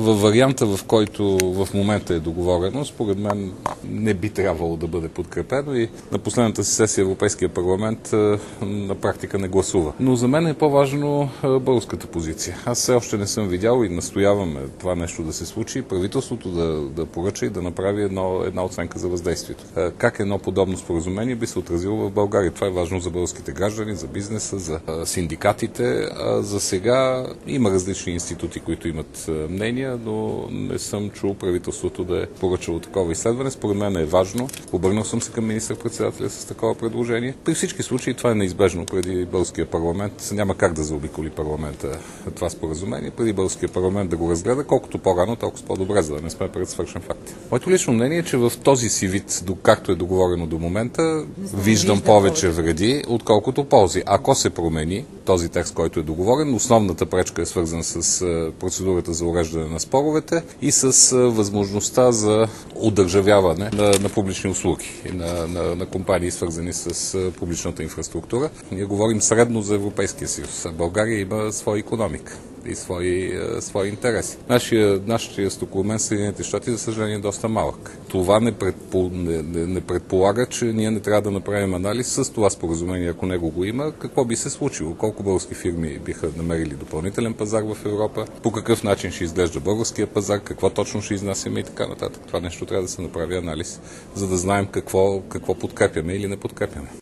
Във варианта, в който в момента е договорено, според мен не би трябвало да бъде подкрепено и на последната си сесия Европейския парламент на практика не гласува. Но за мен е по-важно българската позиция. Аз все още не съм видял и настояваме това нещо да се случи, правителството да поръча и да направи една оценка за въздействието. Как едно подобно споразумение би се отразило в България? Това е важно за българските граждани, за бизнеса, за синдикатите. За сега има различни институти, които имат мнения, но не съм чул правителството да е поръчало такова изследване. Според мен е важно. Обърнал съм се към министър-председателя с такова предложение. При всички случаи това е неизбежно преди българския парламент. Няма как да заобиколи парламента това споразумение. Преди българския парламент да го разгледа, колкото по-рано, толкова по-добре, за да не сме пред свършен факт. Моето лично мнение е, че в този си вид, както е договорено до момента, виждам повече вреди, отколкото ползи. Ако се промени този текст, който е договорен, основната пречка е свързана с процедурата за уреждане на споровете и с възможността за удържавяване на публични услуги и на компании, свързани с публичната инфраструктура. Ние говорим средно за Европейския съюз. България има своя икономика и свои интереси. Нашия стокообмен с Съединените щати, за съжаление, е доста малък. Това не предполага, че ние не трябва да направим анализ с това споразумение, ако него го има, какво би се случило, колко български фирми биха намерили допълнителен пазар в Европа, по какъв начин ще изглежда българския пазар, какво точно ще изнасяме и така нататък. Това нещо трябва да се направи анализ, за да знаем какво подкрепяме или не подкрепяме.